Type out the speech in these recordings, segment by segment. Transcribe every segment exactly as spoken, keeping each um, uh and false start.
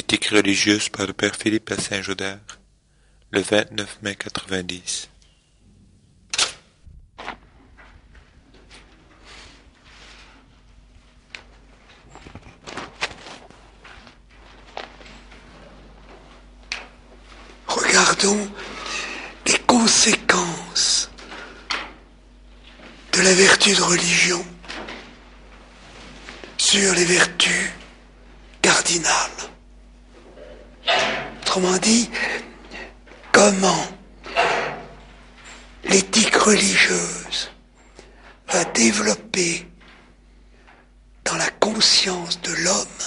Éthique religieuse par le père Philippe à Saint-Gaudens, le vingt-neuf mai quatre-vingt-dix. Regardons les conséquences de la vertu de religion sur les vertus cardinales. Autrement dit, comment l'éthique religieuse va développer dans la conscience de l'homme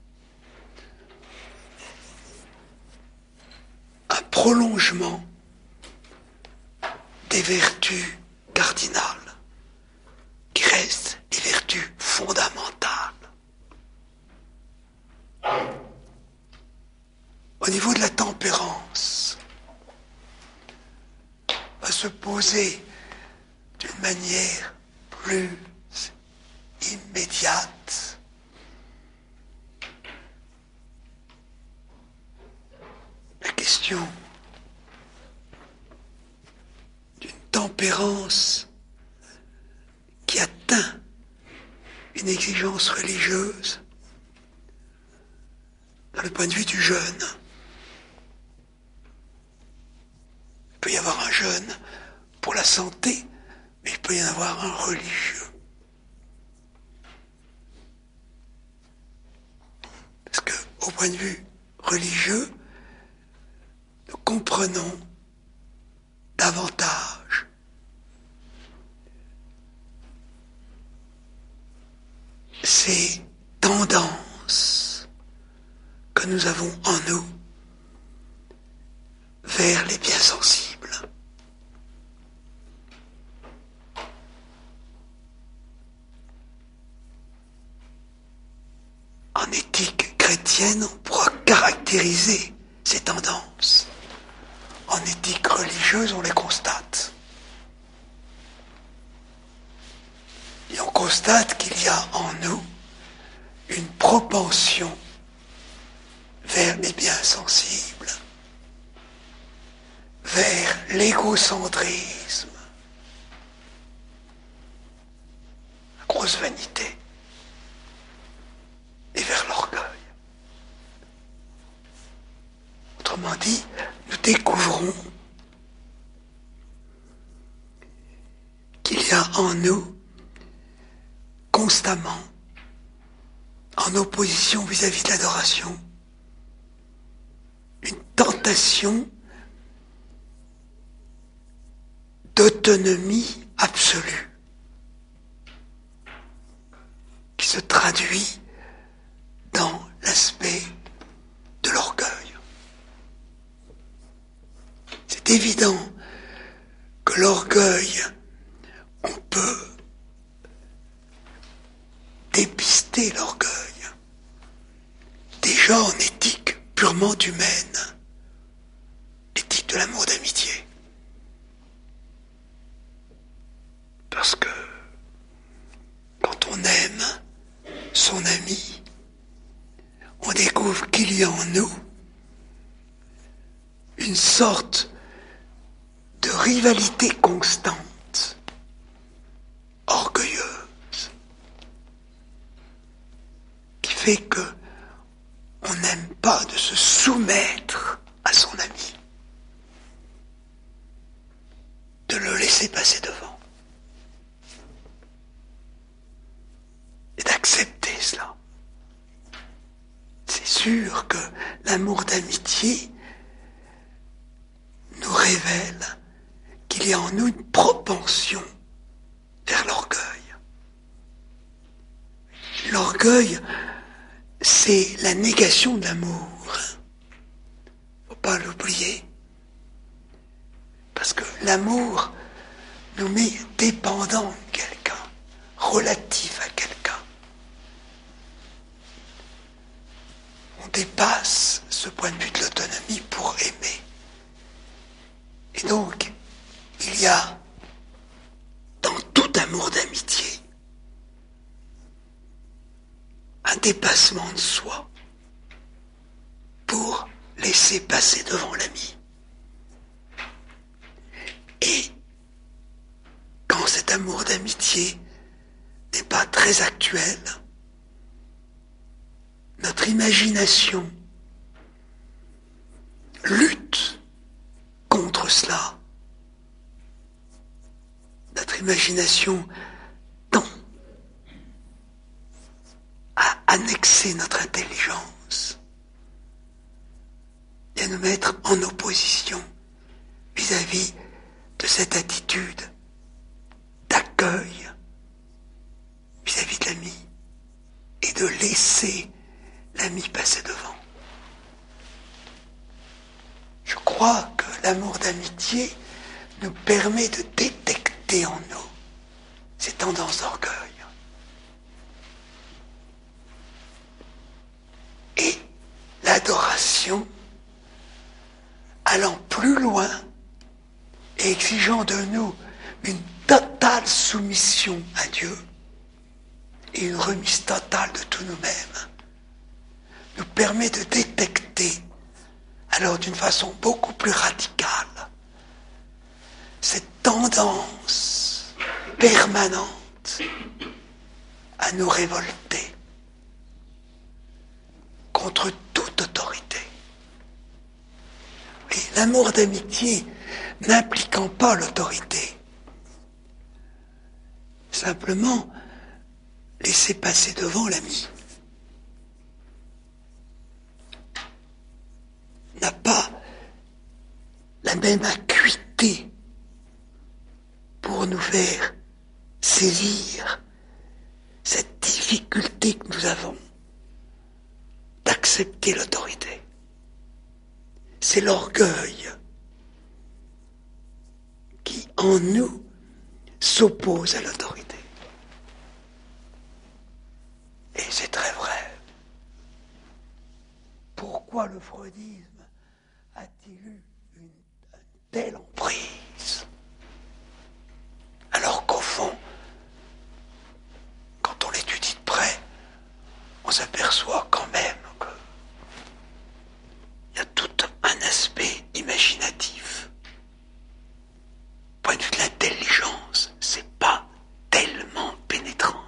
un prolongement des vertus cardinales, qui restent des vertus fondamentales. Au niveau de la tempérance, va se poser d'une manière plus immédiate la question d'une tempérance qui atteint une exigence religieuse dans le point de vue du jeûne. Il peut y avoir un jeûne pour la santé, mais il peut y en avoir un religieux. Parce que, au point de vue religieux, nous comprenons davantage ces tendances que nous avons en nous vers les biens sensibles. En éthique chrétienne, on pourra caractériser ces tendances. En éthique religieuse, on les constate. Et on constate qu'il y a en nous une propension vers les biens sensibles, vers l'égocentrisme, la grosse vanité, et vers l'orgueil. Autrement dit, nous découvrons qu'il y a en nous constamment, en opposition vis-à-vis de l'adoration, une tentation d'autonomie absolue qui se traduit dans l'aspect de l'orgueil. C'est évident que l'orgueil, on peut dépister l'orgueil déjà en éthique purement humaine, l'éthique de l'amour d'amitié. Parce que quand on aime son ami, on découvre qu'il y a en nous une sorte de rivalité constante, orgueilleuse, qui fait que on n'aime pas de se soumettre à son ami, de le laisser passer devant, et d'accepter cela. C'est sûr que l'amour d'amitié nous révèle qu'il y a en nous une propension vers l'orgueil. L'orgueil, c'est la négation de l'amour. Faut pas l'oublier. Parce que l'amour nous met dépendants de quelqu'un, relatifs à quelqu'un. On dépasse ce point de vue de l'autonomie pour aimer. Et donc, il y a dans tout amour d'amitié un dépassement de soi, laisser passer devant l'ami. Et quand cet amour d'amitié n'est pas très actuel, notre imagination lutte contre cela. Notre imagination tend à annexer notre intelligence et à nous mettre en opposition vis-à-vis de cette attitude d'accueil vis-à-vis de l'ami et de laisser l'ami passer devant. Je crois que l'amour d'amitié nous permet de détecter en nous ces tendances d'orgueil. Et l'adoration, allant plus loin et exigeant de nous une totale soumission à Dieu et une remise totale de tous nous-mêmes, nous permet de détecter, alors d'une façon beaucoup plus radicale, cette tendance permanente à nous révolter contre toute autorité. Et l'amour d'amitié n'impliquant pas l'autorité, simplement laisser passer devant l'ami, n'a pas la même acuité pour nous faire saisir cette difficulté que nous avons d'accepter l'autorité. C'est l'orgueil qui, en nous, s'oppose à l'autorité. Et c'est très vrai. Pourquoi le freudisme a-t-il eu une, une telle emprise? Alors qu'au fond, quand on l'étudie de près, on s'aperçoit quand même que il y a tout un aspect imaginatif. Point de vue de l'intelligence, c'est pas tellement pénétrant.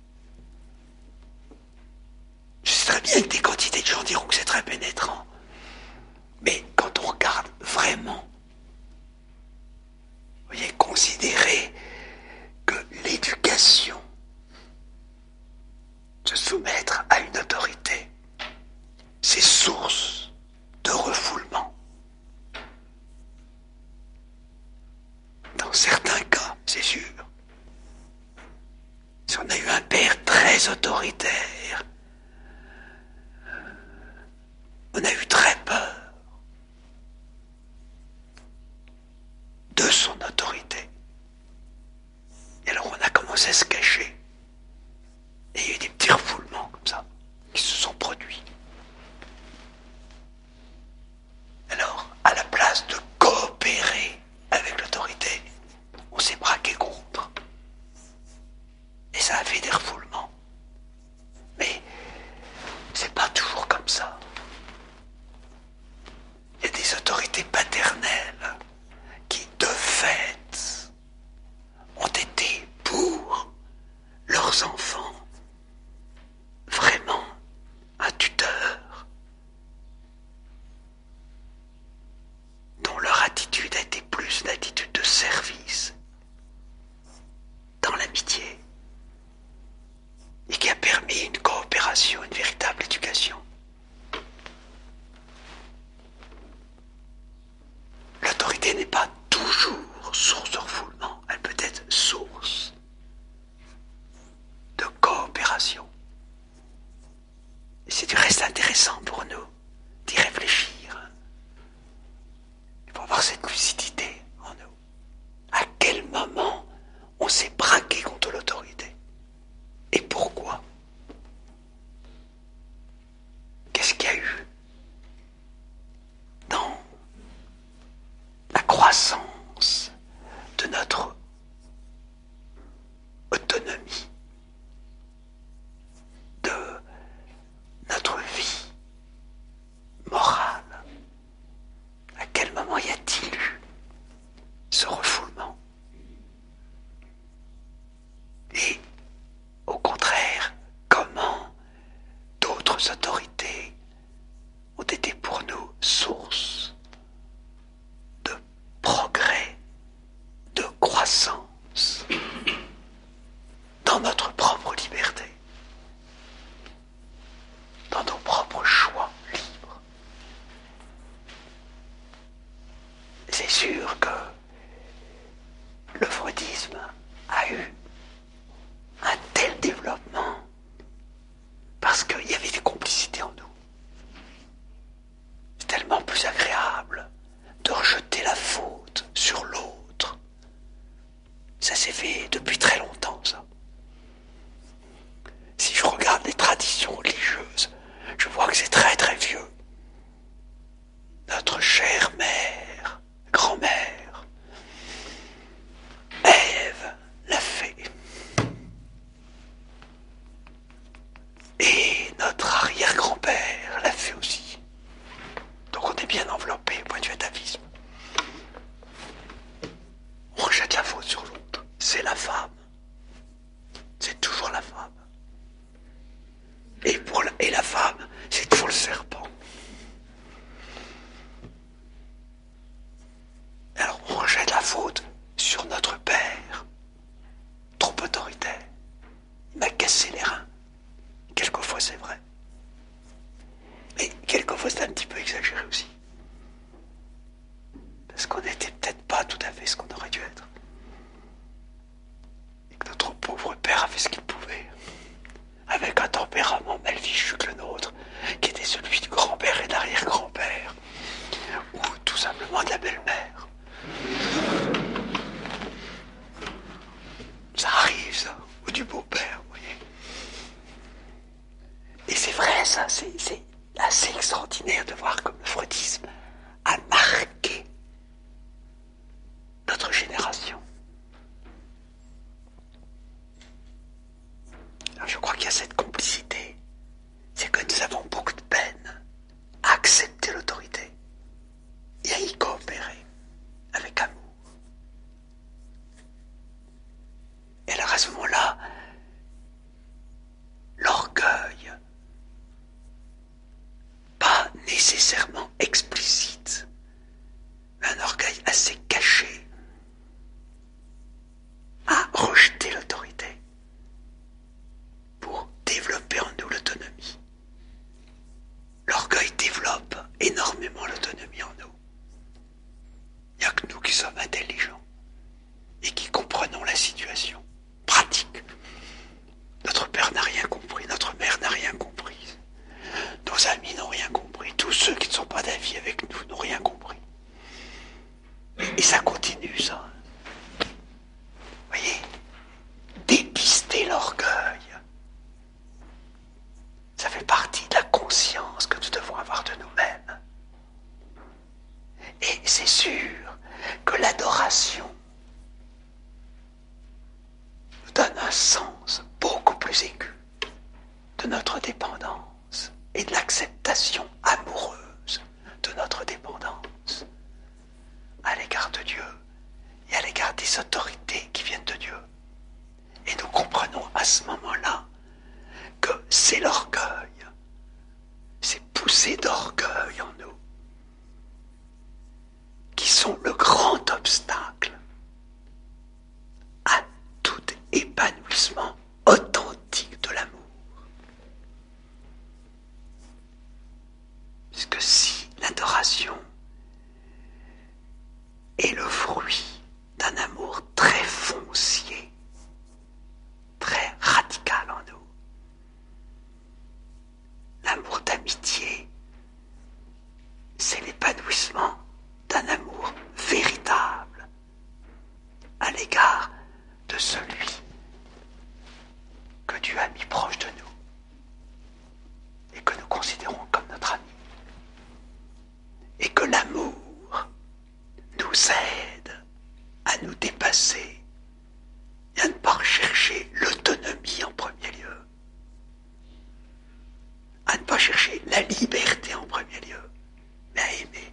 Je sais très bien que des quantités de gens diront que c'est très pénétrant. Mais quand on regarde vraiment, vous voyez, considérer que l'éducation, se soumettre à une autorité, c'est source de refoulement. Dans certains cas, c'est sûr. Si on a eu un père très autoritaire, on a eu très peur de son autorité. Et alors on a commencé à se cacher. Et il y a eu des petits refoulements comme ça, qui se sont produits. Alors, à la place de coopérer avec l'autorité, on s'est braqué contre. Et ça a fait des refoulements. Mais c'est pas toujours comme ça. Il y a des autorités paternelles qui, de fait, ont été pour leurs enfants vraiment un tuteur dont leur attitude a été plus une attitude de service dans l'amitié et qui a permis une coopération, une véritable éducation. L'autorité n'est pas toujours source de refoulement, elle peut être source de coopération. Et c'est du reste intéressant pour nous d'y réfléchir. Il faut avoir cette lucidité en nous. À quel moment on s'est braqué contre l'autorité? Et pourquoi? Qu'est-ce qu'il y a eu dans la croissance de notre autonomie, de notre vie morale, d'autres autorités ont été pour nous source de progrès, de croissance dans notre propre liberté, dans nos propres choix libres. C'est sûr que le freudisme a eu un tel développement parce qu'il y avait des complicités en nous. C'est tellement plus agréable de rejeter la faute sur l'autre. Ça s'est fait depuis très longtemps, ça. Si je regarde les traditions religieuses, je vois que c'est très très vieux. Notre chère mère, grand-mère, Ève l'a fait. Et notre arrière-grand-père l'a fait aussi. Donc on est bien enveloppé au point de vue atavisme. On rejette la faute sur l'autre. C'est la femme. C'est toujours la femme. Et, pour la, et la femme, c'est toujours le serpent. Alors on rejette la faute sur notre père, trop autoritaire. Il m'a cassé les reins. Quelquefois c'est vrai. Mais quelquefois c'est un petit peu exagéré aussi. Parce qu'on n'était peut-être pas tout à fait ce qu'on aurait dû être. Et que notre pauvre père a fait ce qu'il pouvait. Avec un tempérament mal fichu que le nôtre, qui était celui du grand-père et de l'arrière-grand-père. Ou tout simplement de la belle-mère. Ça arrive, ça. Ou du beau-père, vous voyez. Et c'est vrai, ça, c'est, c'est assez extraordinaire de voir comme le freudisme a marqué notre génération. Alors je crois qu'il y a cette complicité. C'est que nous avons beaucoup de peine à accepter l'autorité et à y coopérer avec amour. Et alors à ce moment-là, l'orgueil, pas nécessairement explicite, mais un orgueil assez caché, a rejeté l'autorité pour développer en nous l'autonomie. L'orgueil développe énormément l'autonomie en nous. Il n'y a que nous qui sommes intelligents et qui comprenons la situation pratique. Notre père n'a rien compris, notre mère n'a rien compris. Nos amis n'ont rien compris. Tous ceux qui ne sont pas d'avis avec nous n'ont rien compris. Et ça continue, ça. Vous voyez, dépister l'orgueil, ça fait partie de la conscience que nous devons avoir de nous-mêmes. Et c'est sûr que l'adoration nous donne un sens beaucoup plus aigu de notre dépendance et de l'acceptation amoureuse de notre dépendance à l'égard de Dieu et à l'égard des autorités qui viennent de Dieu. Et nous comprenons à ce moment-là que c'est l'orgueil, ces poussées d'orgueil en nous, qui sont le grand obstacle à tout épanouissement authentique de l'amour. Puisque si l'adoration est le fruit d'un amour très foncier, très radical en nous, l'amour d'amitié, c'est l'épanouissement d'un amour véritable à l'égard de celui que Dieu a mis proche de nous et que nous considérons comme notre ami. Et que l'amour nous aide à nous dépasser et à ne pas rechercher l'autonomie en premier lieu, à ne pas chercher la liberté en premier lieu, mais à aimer.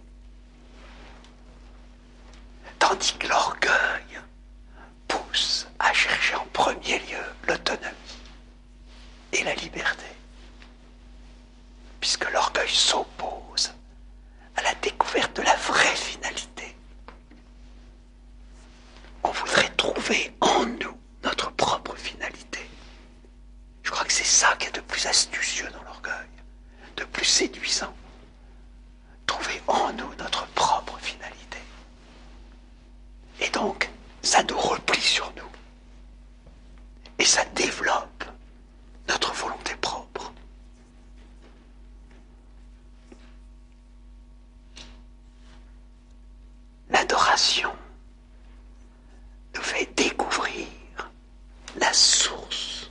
Tandis que l'orgueil pousse à chercher en premier lieu l'autonomie et la liberté. la source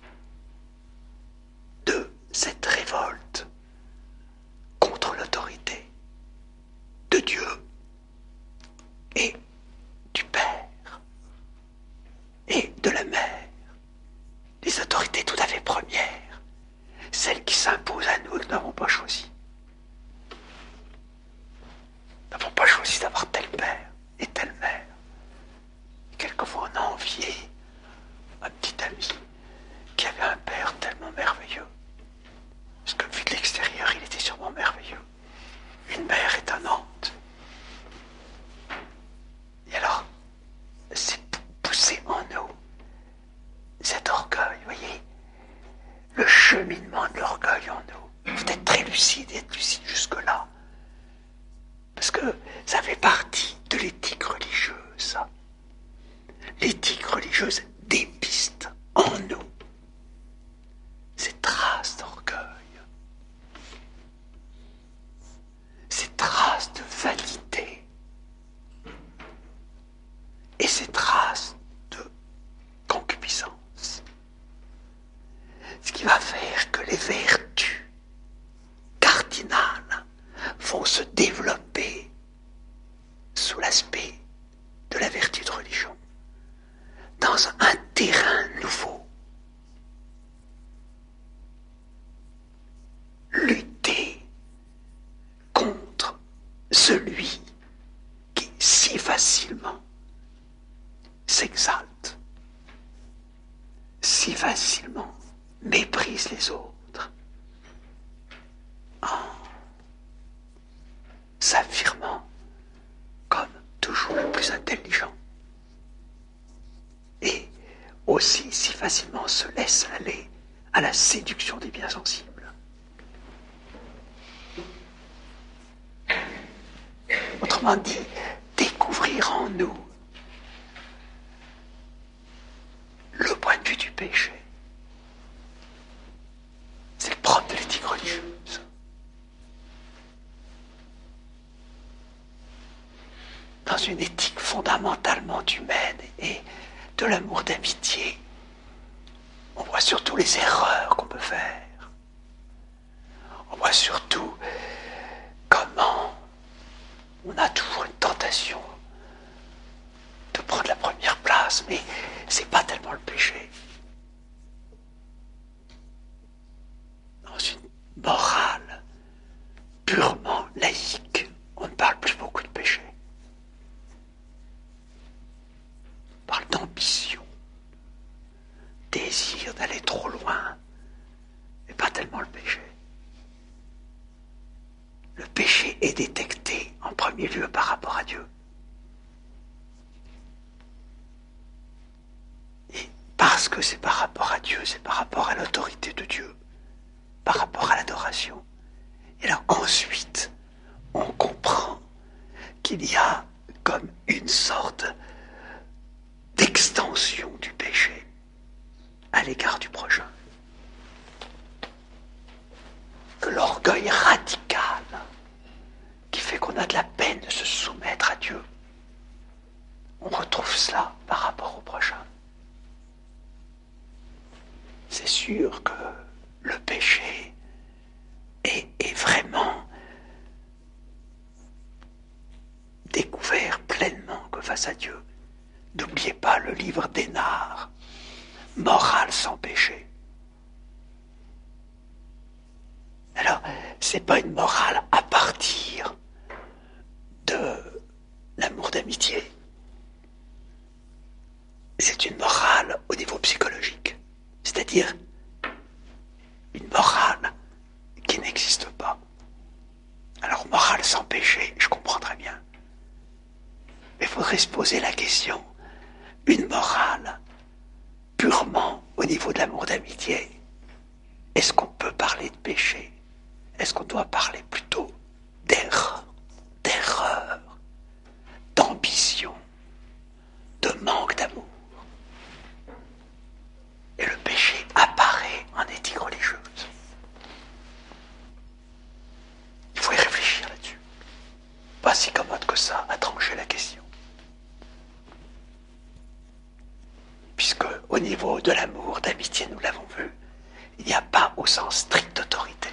de cette révolte contre l'autorité de Dieu et du Père et de la Mère, les autorités tout à fait premières, celles qui s'imposent à nous et que nous n'avons pas choisi. Nous n'avons pas choisi d'avoir tel père et telle mère. Et quelquefois on a envié un petit ami qui avait un père tellement merveilleux. Parce que vu de l'extérieur, il était sûrement merveilleux. Une mère étonnante. Et alors, c'est poussé en nous cet orgueil, vous voyez, le cheminement de l'orgueil en nous. Il faut être très lucide et être lucide jusque-là. Parce que ça fait partie de l'éthique religieuse, ça. L'éthique religieuse dépiste en nous ces traces d'orgueil, ces traces de vanité et ces traces de concupiscence. Ce qui va faire que les vertus cardinales vont se développer sous l'aspect de la vertu de religion, dans un terrain nouveau. Lutter contre celui qui si facilement s'exalte, si facilement méprise les autres, en s'affirmant comme toujours le plus intelligent, et aussi si facilement se laisse aller à la séduction des biens sensibles. Autrement dit, découvrir en nous le point de vue du péché. C'est le propre de l'éthique religieuse. Dans une éthique fondamentalement humaine et de l'amour d'amitié, on voit surtout les erreurs qu'on peut faire. On voit surtout comment on a toujours une tentation de prendre la première place, mais c'est pas tellement le péché. Dans une morale purement laïque, on ne parle plus beaucoup de péché. On parle d'ambition, désir d'aller trop loin, mais pas tellement le péché. Le péché est détecté en premier lieu par rapport à Dieu. Et parce que c'est par rapport à Dieu, c'est par rapport à l'autorité de Dieu, par rapport à l'adoration. Et là, ensuite, on comprend qu'il y a comme une sorte d'extension du péché à l'égard du prochain. Que l'orgueil radical qui fait qu'on a de la peine de se soumettre à Dieu, on retrouve cela par rapport au prochain. C'est sûr que le péché est, est vraiment découvert pleinement que face à Dieu. N'oubliez pas le livre d'Hénard, Morale sans péché. Alors, c'est pas une morale à partir de l'amour d'amitié. C'est une morale au niveau psychologique. C'est-à-dire une morale qui n'existe pas. Alors, morale sans péché, je comprends très bien. Mais il faudrait se poser la question, une morale purement au niveau de l'amour d'amitié, est-ce qu'on peut parler de péché? Est-ce qu'on doit parler plutôt d'erreur, d'erreur, d'ambition, de manque d'amour? Et le péché apparaît en éthique religieuse. Il faut y réfléchir là-dessus. Pas si commode que ça à trancher la question. Puisque au niveau de l'amour, d'amitié, nous l'avons vu, il n'y a pas au sens strict d'autorité.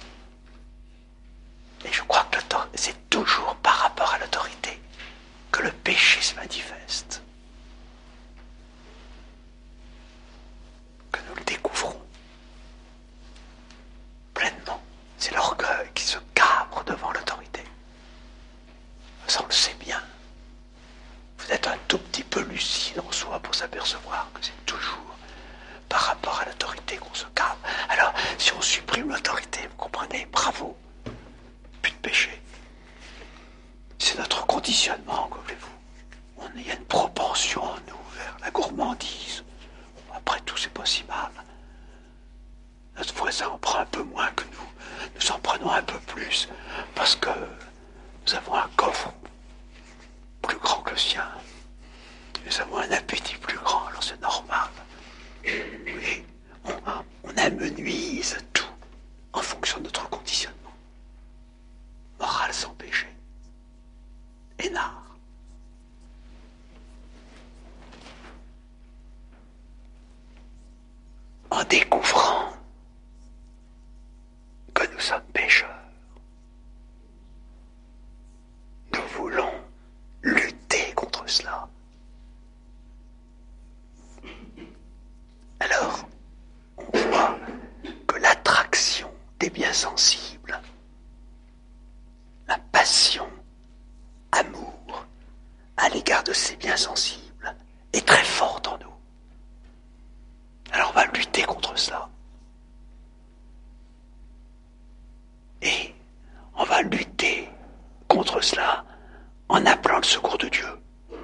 Et je crois que c'est toujours par rapport à l'autorité que le péché se manifeste, que nous le découvrons pleinement. C'est l'orgueil qui se cabre devant l'autorité. Ça, on le sait bien. Vous êtes un tout petit peu lucide en soi pour s'apercevoir que c'est toujours par rapport à l'autorité qu'on se cabre. Alors, si on supprime l'autorité, vous comprenez, bravo, plus de péché. C'est notre conditionnement, que voulez-vous. Il y a une propension en nous vers la gourmandise. Après tout, c'est pas si mal. Notre voisin en prend un peu moins que nous. Nous en prenons un peu plus parce que nous avons un coffre plus grand que le sien. Nous avons un appétit plus grand, alors c'est normal. Oui, on, on amenuise tout en fonction de notre conditionnement. Morale sans péché. Énard. En découvrant que nous sommes pécheurs, nous voulons lutter contre cela. Alors, on voit que l'attraction des biens sensibles, la passion, amour à l'égard de ces biens sensibles est très forte en nous. Alors on va lutter contre cela. Et on va lutter contre cela en appelant le secours de Dieu.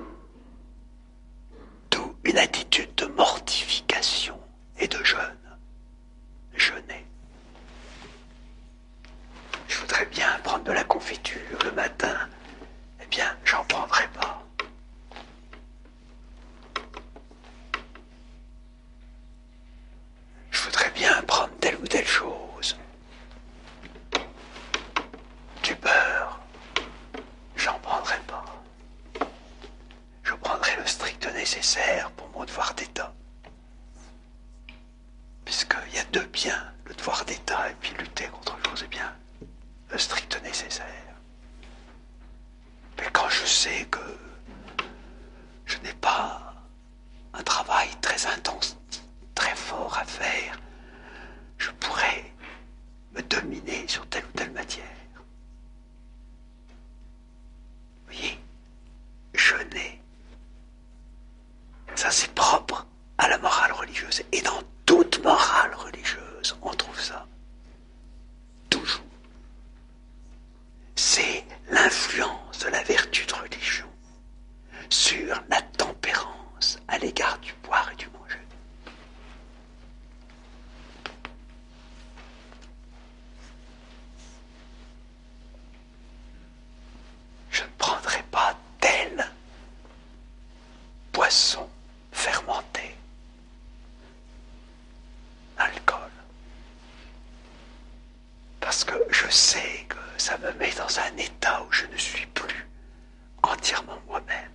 D'où une attitude de mortification et de jeûne. Jeûner. Je voudrais bien prendre de la confiture le matin. Eh bien, j'en prendrai pas. Je voudrais bien prendre telle ou telle chose. Du beurre, j'en prendrai pas. Je prendrai le strict nécessaire pour mon devoir d'État. Puisqu'il y a deux biens, le devoir d'État et puis lutter contre les choses, eh bien, le strict nécessaire. Mais quand je sais que je n'ai pas un travail très intense, très fort à faire, je pourrais me dominer sur telle ou telle matière. Vous voyez, jeûner, ça c'est propre à la morale religieuse. Et dans toute morale religieuse, on trouve ça. Toujours. C'est l'influence de la vertu de religion sur la tempérance à l'égard du boire et du manger. Je ne prendrai pas tel boisson fermenté, alcool, parce que je sais que ça me met dans un état où je ne suis plus entièrement moi-même.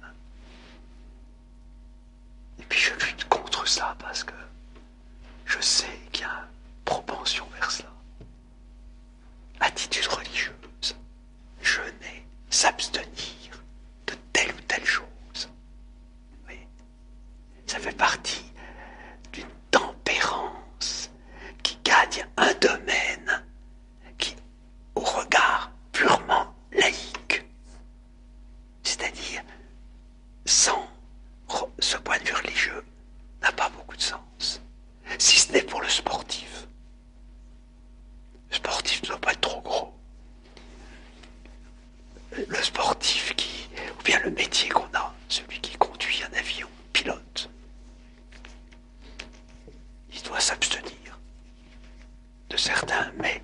Et puis je lutte contre ça parce que je sais qu'il y a une propension vers cela. Attitude religieuse, jeûner, s'abstenir de telle ou telle chose. Oui. Ça fait partie d'une tempérance qui gagne un domaine qui, au regard purement laïque, c'est-à-dire sans ce point de vue religieux, n'a pas beaucoup de sens. Si ce n'est pour le sportif. Le sportif ne doit pas être trop gros. Le sportif qui, ou bien le métier qu'on a, celui qui conduit un avion, pilote, il doit s'abstenir de certains mets.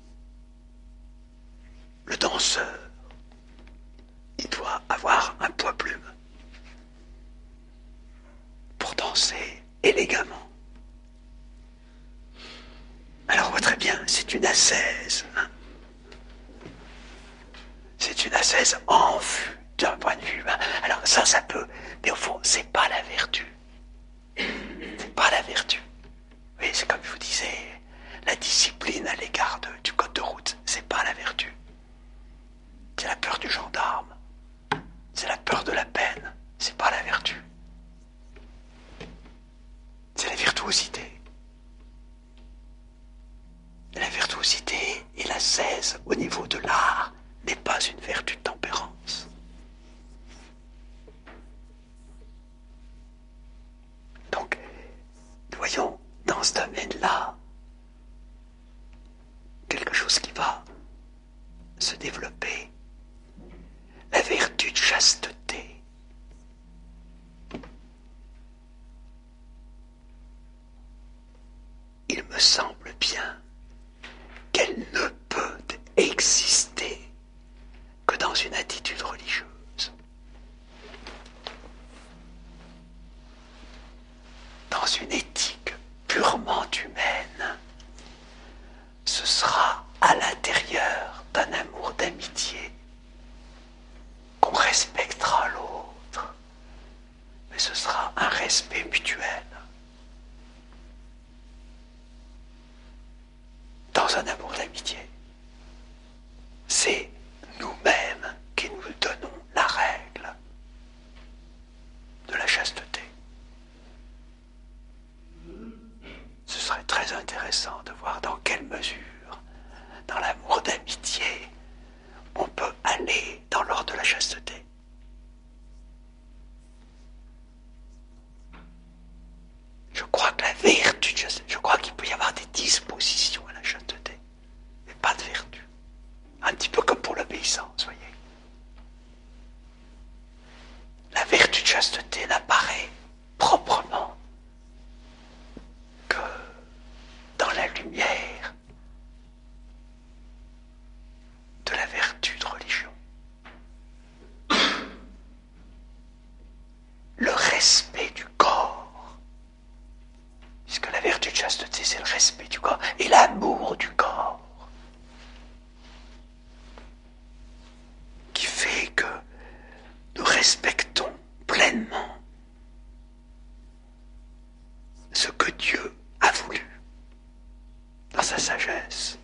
Le danseur, il doit avoir un poids plume pour danser élégamment. Alors on voit très bien, c'est une ascèse. Hein. C'est une ascèse en vue d'un point de vue humain. Alors ça, ça peut, mais au fond, c'est pas la vertu. C'est pas pas la vertu. Oui, c'est comme je vous disais, la discipline à l'égard de- du code de route, c'est pas la vertu. C'est la peur du gendarme. C'est la peur de la peine. C'est pas la vertu. C'est la virtuosité. La virtuosité et l'ascèse au niveau de l'art n'est pas une vertu de tempérance. Donc, nous voyons dans ce domaine-là quelque chose qui va se développer. La vertu de chasteté. Il me semble bien qu'elle ne peut exister que dans une attitude religieuse. Dans une éthique purement humaine, ce sera à l'intérieur d'un amour d'amitié qu'on respectera l'autre, mais ce sera un respect mutuel. Dans un amour d'amitié, c'est nous-mêmes qui nous donnons la règle de la chasteté. Ce serait très intéressant de voir dans quelle mesure, dans l'amour d'amitié, on peut aller dans l'ordre de la chasteté. Je crois que la vertu de chasteté, je crois qu'il peut y avoir des dispositions à la chasteté, mais pas de vertu. Un petit peu comme pour l'obéissance, voyez. La vertu de chasteté n'apparaît proprement que dans la lumière de la vertu de religion. Le respect du corps, puisque la vertu de chasteté, c'est le respect du corps et l'amour du corps, qui fait que nous respectons pleinement ce que Dieu a voulu dans sa sagesse.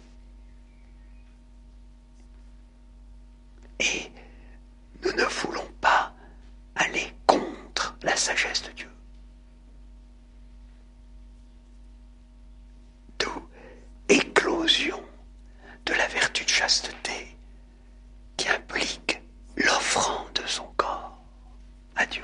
Et nous ne voulons pas aller contre la sagesse de Dieu. D'où éclosion de la vertu de chasteté qui implique l'offrande de son corps à Dieu.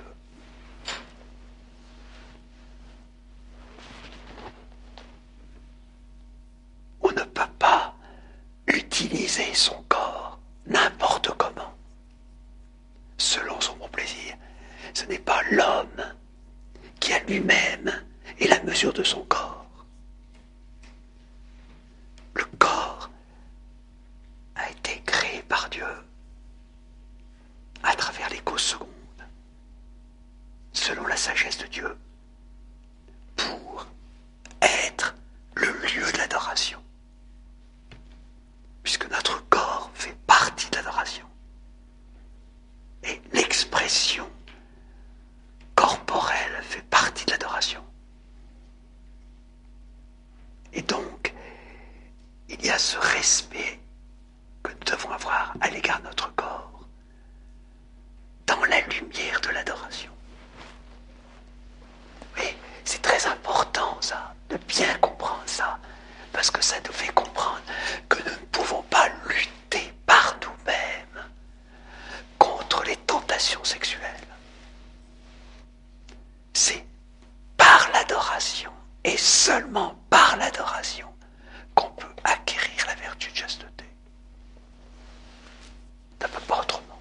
On ne peut pas utiliser son corps n'importe comment, selon son bon plaisir. Ce n'est pas l'homme qui a lui-même est la mesure de son corps. Le corps a été créé par Dieu à travers les causes secondes, selon la sagesse de Dieu, pour être le lieu de l'adoration. Puisque notre corps fait partie de l'adoration. Et l'expression corporelle fait partie de l'adoration. Et donc, il y a ce respect que nous devons avoir à l'égard de notre corps dans la lumière de l'adoration. Oui, c'est très important ça, de bien comprendre ça, parce que ça nous fait comprendre que nous ne pouvons pas lutter par nous-mêmes contre les tentations sexuelles. C'est par l'adoration, et seulement par l'adoration, qu'on peut acquérir la vertu de chasteté. Ça ne peut pas autrement.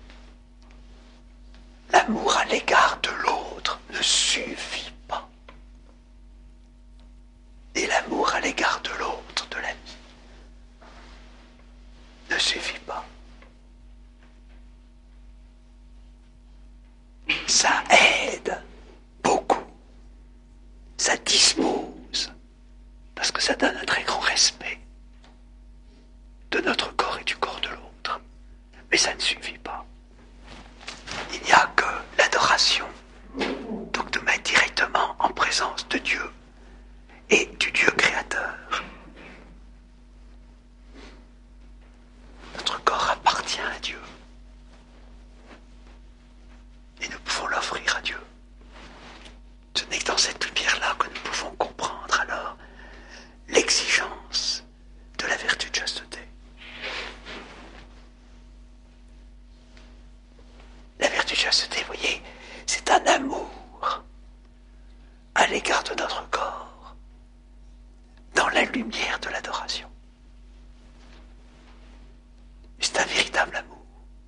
L'amour à l'égard de l'autre ne suffit pas. Et l'amour à l'égard de l'autre, de l'ami, ne suffit pas. Ça aide beaucoup. Ça dispose, parce que ça donne un très grand respect de notre corps et du corps de l'autre. Mais ça ne suffit pas. Il n'y a que l'adoration, donc de mettre directement en présence de Dieu lumière de l'adoration. C'est un véritable amour.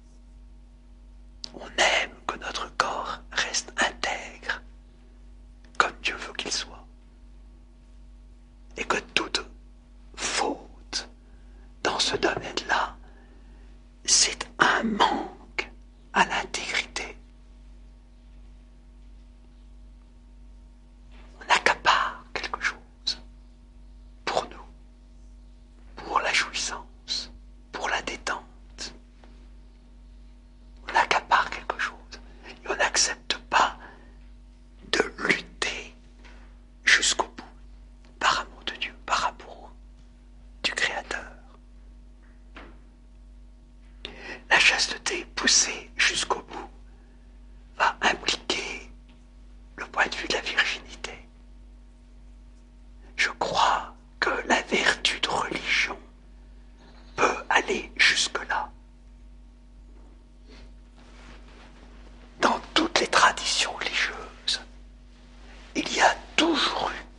On aime que notre corps reste intègre, comme Dieu veut qu'il soit. Et que toute faute dans ce domaine-là, c'est un manque à l'intégrité. On accapare quelque chose pour nous, pour la jouissance, pour la détente. On accapare quelque chose et on n'accepte pas de lutter jusqu'au bout par amour de Dieu, par amour du Créateur. La chasteté poussée jusqu'au bout va impliquer le point de vue de la virginité. Je crois que la vertu de religion peut aller jusque-là. Dans toutes les traditions religieuses, il y a toujours eu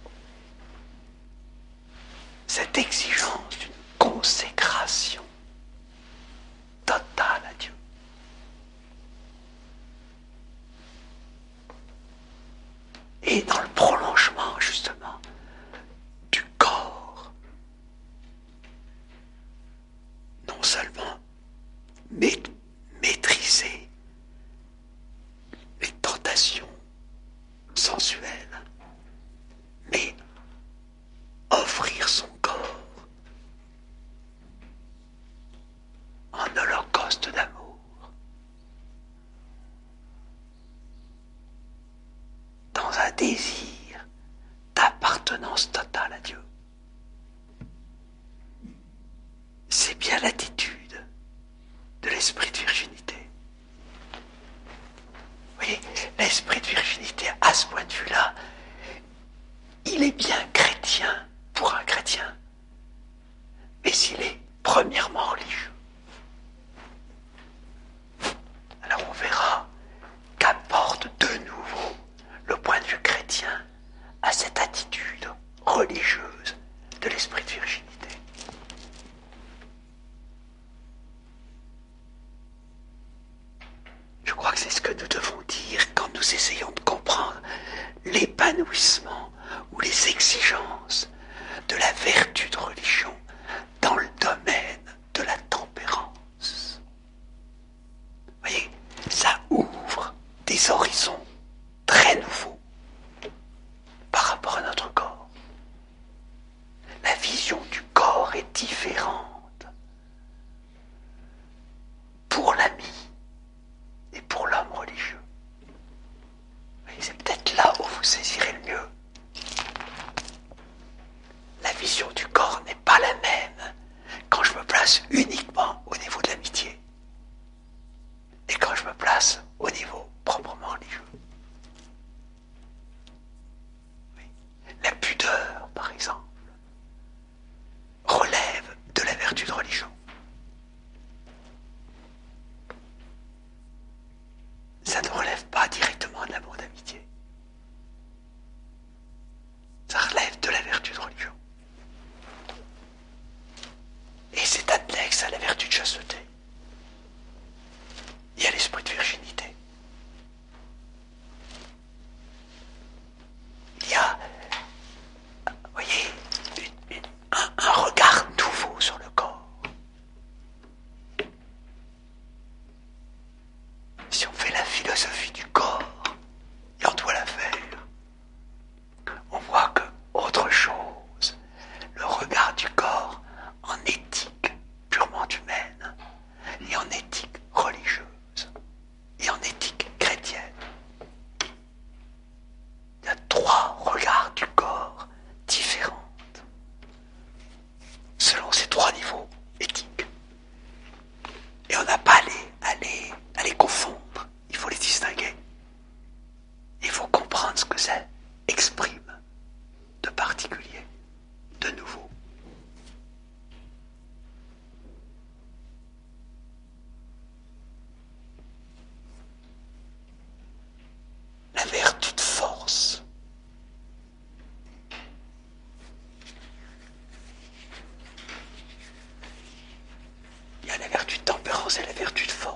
cette exigence d'une consécration totale à Dieu. Et dans le prolongement, justement, du corps, non seulement mais maîtriser les tentations sensuelles, mais offrir son corps en holocauste d'amour, dans un désir d'appartenance totale à Dieu. C'est bien l'attitude de l'esprit de virginité. Vous voyez, l'esprit de virginité, à ce point de vue-là, il est bien chrétien pour un chrétien, mais il est premièrement religieux. Alors on verra qu'apporte de nouveau le point de vue chrétien à cette attitude religieuse de l'esprit de virginité. Je crois que c'est ce que nous devons dire quand nous essayons de comprendre l'épanouissement ou les exigences de la vertu de religion dans le domaine de la tempérance. Vous voyez, ça ouvre des horizons très nouveaux par rapport à notre corps. La vision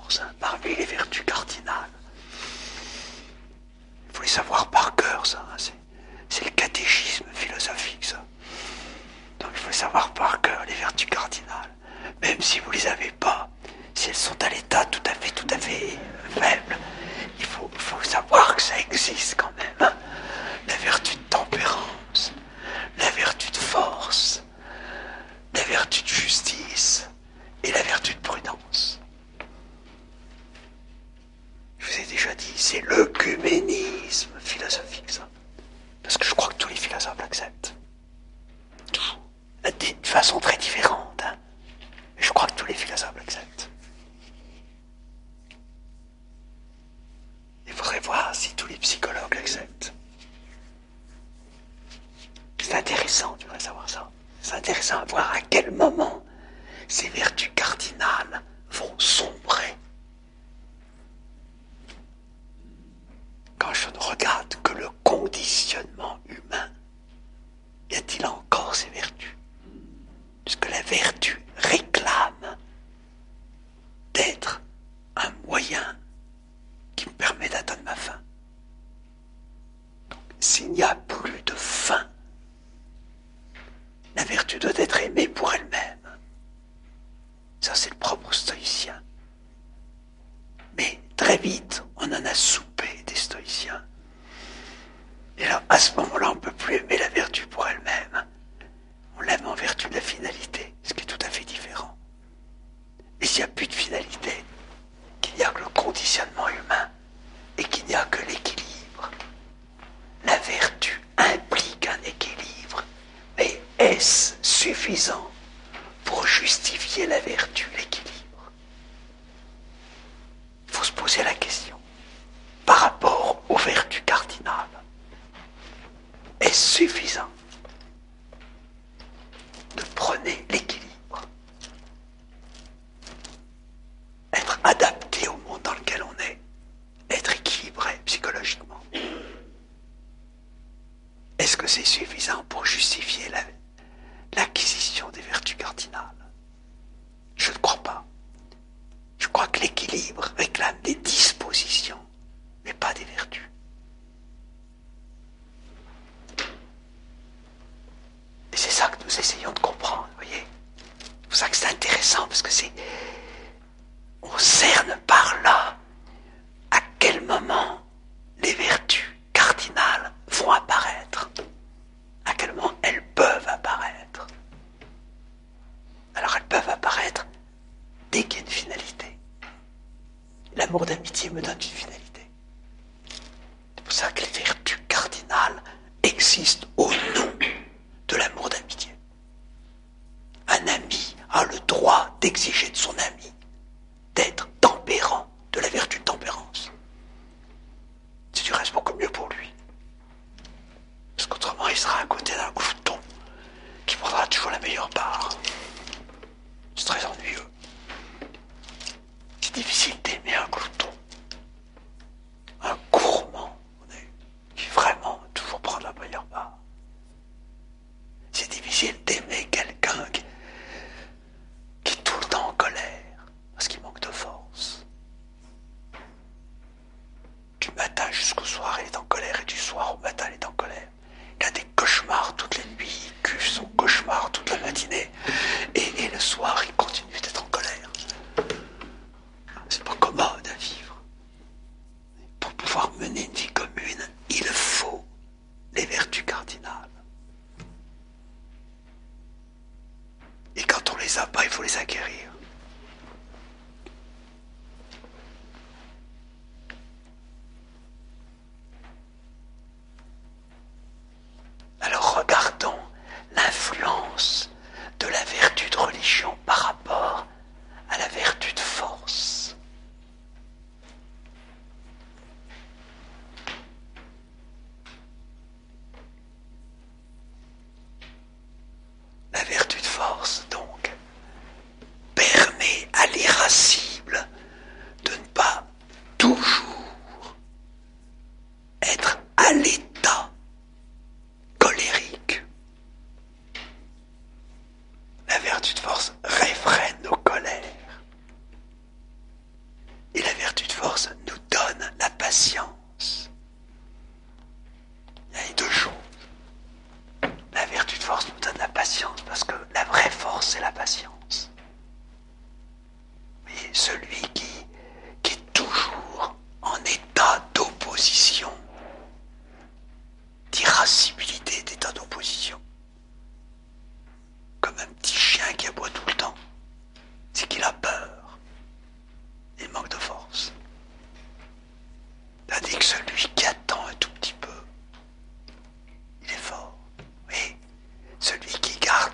quatorze, hein, parmi les vertus cardinales. Il faut les savoir par cœur, ça. Hein, c'est, c'est le catéchisme philosophique, ça. Donc il faut les savoir par cœur, les vertus cardinales. Même si vous les avez pas, si elles sont à l'état tout à fait, tout à fait faible, il faut, il faut savoir que ça existe quand même. Hein. La vertu de tempérance, la vertu de force, la vertu de justice et la vertu de prudence. Je vous ai déjà dit, c'est l'œcuménisme philosophique, ça. Parce que je crois que tous les philosophes l'acceptent. De façon très différente, hein. Mais je crois que tous les philosophes l'acceptent. Il faudrait voir si tous les psychologues l'acceptent. C'est intéressant, tu voudrais savoir ça. C'est intéressant à voir à quel moment ces vertus cardinales vont sombrer. Quand je ne regarde que le conditionnement humain, y a-t-il encore ces vertus? Puisque la vertu réclame d'être un moyen qui me permet d'atteindre ma fin. Donc, s'il n'y a plus de fin, la vertu doit être aimée pour elle-même. Ça, c'est le propre stoïcien. Mais très vite, on en a soupé des stoïciens. Et là, à ce moment-là, on ne peut plus aimer la vertu pour elle-même. On l'aime en vertu de la finalité, ce qui est tout à fait différent. Et s'il n'y a plus de finalité, qu'il n'y a que le conditionnement humain et qu'il n'y a que l'équilibre, la vertu implique un équilibre. Mais est-ce suffisant pour justifier la vertu, l'équilibre? Il faut se poser la question. Par rapport aux vertus cardinales, est-ce suffisant de prôner l'équilibre, être adapté au monde dans lequel on est, être équilibré psychologiquement? Est-ce que c'est suffisant pour justifier la, l'acquisition des vertus cardinales? Je ne crois pas. Je crois que l'équilibre réclame des dispositions, mais pas des vertus. Et c'est ça que nous essayons de comprendre, vous voyez. C'est pour ça que c'est intéressant, parce que c'est... On cerne par là à quel moment les vertus cardinales vont apparaître. À quel moment elles peuvent apparaître. Alors elles peuvent apparaître dès qu'il y a une finalité. L'amour d'amitié me donne une finalité. C'est pour ça que les vertus cardinales existent au nom de l'amour d'amitié. Un ami a le droit d'exiger de son ami d'être tempérant, de la vertu de tempérance. C'est du reste beaucoup mieux pour lui. Parce qu'autrement, il sera à côté d'un glouton qui prendra toujours la meilleure part. C'est très ennuyeux. C'est difficile d'aimer un glouton, un gourmand, qui vraiment toujours prend la meilleure part. C'est difficile d'aimer quelqu'un qui, qui est tout le temps en colère, parce qu'il manque de force. Du matin jusqu'au soir, il est en colère, et du soir au matin, il est en colère. Il a des cauchemars toutes les nuits, il cuve son cauchemar toute la matinée, et, et le soir, il continue d'être en colère. C'est pas commode à vivre. Pour pouvoir mener une vie commune, il faut les vertus cardinales. Et quand on les a pas, il faut les acquérir. Alors regardons l'influence de la vertu de religion par rapport à la vertu de force. La vertu de force, donc, permet à l'irascible de ne pas toujours être à l'état colérique. La vertu de force réfrène nos colères.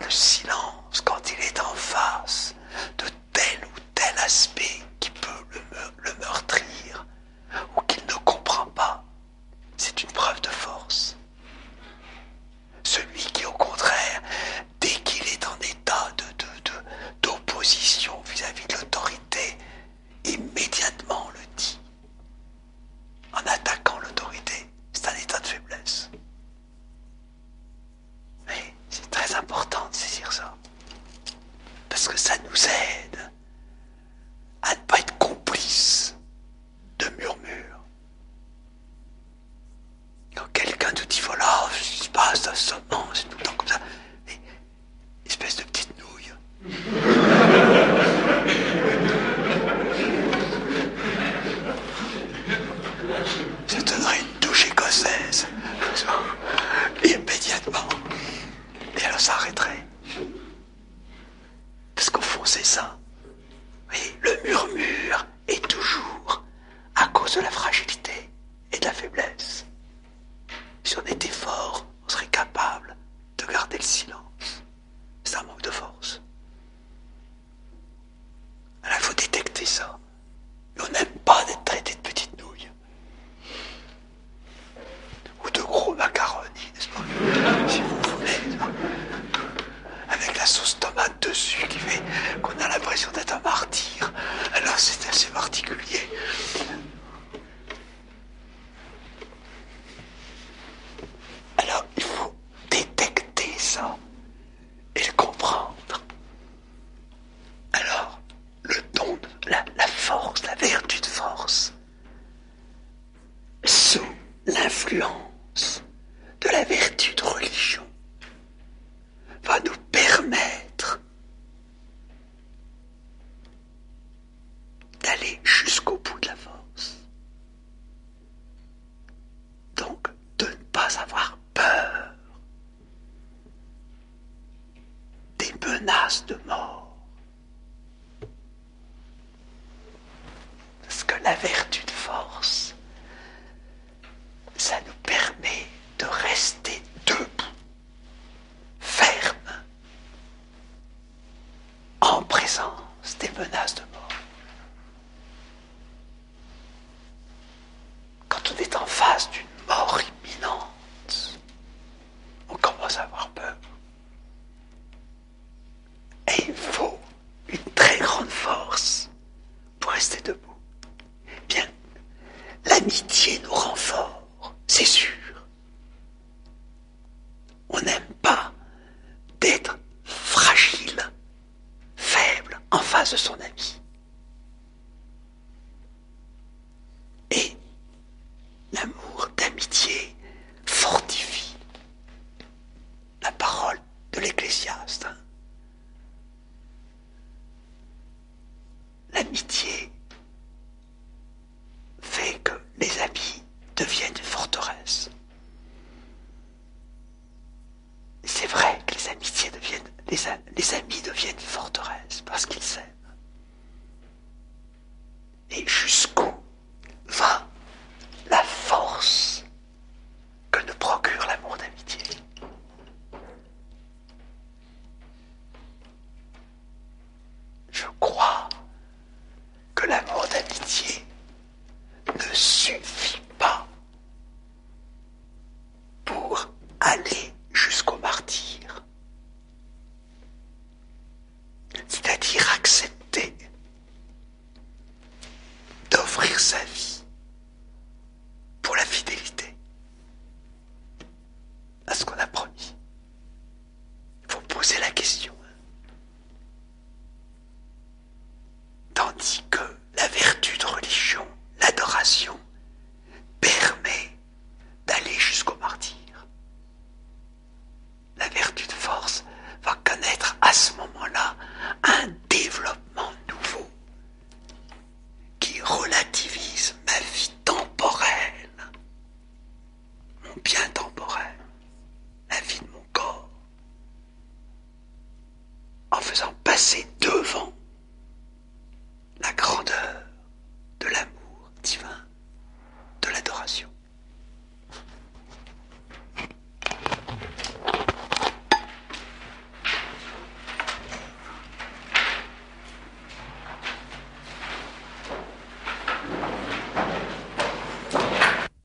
le silence quand il est en face de tel ou tel aspect qui peut le, me- le meurtrir ou qu'il ne comprend pas, c'est une preuve de force. Celui qui, au contraire, dès qu'il est en état de, de, de, d'opposition vis-à-vis de l'autorité, immédiatement le dit. En attaquant l'autorité, c'est un état de faiblesse. Mais c'est très important de saisir ça. Parce que ça nous aide à ne pas être complices de murmures. Quand quelqu'un nous dit voilà, ce qui se passe, ça se ment, c'est tout le temps comme ça. Mais, espèce de petite nouille. Ça donnerait une douche écossaise. Immédiatement. Et alors ça arrêterait. Parce qu'au fond c'est ça. Oui, le murmure est toujours à cause de la fragilité et de la faiblesse. Si on était fort, on serait capable de garder le silence. C'est un manque de force. Alors il faut détecter ça. Et on n'aime pas d'être traité de petite nouille. Ou de gros macaronis, n'est-ce pas? Si vous voulez. Avec la sauce tomate dessus qui fait qu'on a l'impression d'être un martyr. Alors c'est assez particulier. Alors il faut détecter ça et le comprendre. Alors, le don, de la, la force, la vertu de force, sous l'influence de la vertu de religion, va nous permettre d'aller jusqu'au bout de la force. Donc, de ne pas avoir peur des menaces de mort. Parce que la vertu de force, ça nous permet de rester debout, ferme, en présence des menaces de mort. Quand on est en face d'une mort imminente, on commence à avoir peur. Et il faut une très grande force pour rester debout. Bien, l'amitié nous rend forts, c'est sûr. On n'aime pas d'être fragile, faible en face de son ami. Et l'amour d'amitié fortifie la parole de l'Ecclésiaste. L'amitié fait que les amis deviennent une forteresse. C'est vrai que les amitiés deviennent, les, les amis deviennent une forteresse parce qu'ils s'aiment. Et jusqu'où va la force que nous procure l'amour d'amitié? Je crois que l'amour d'amitié ne suffit pas pour aller jusqu'au martyre. C'est-à-dire accepter d'offrir sa vie pour la fidélité à ce qu'on a promis. Il faut poser la question. Tandis que la vertu de religion, l'adoration, permet d'aller jusqu'au martyre. La vertu de force va connaître à ce moment-là un développement nouveau qui relativise ma vie temporelle, mon bien temporel, la vie de mon corps, en faisant passer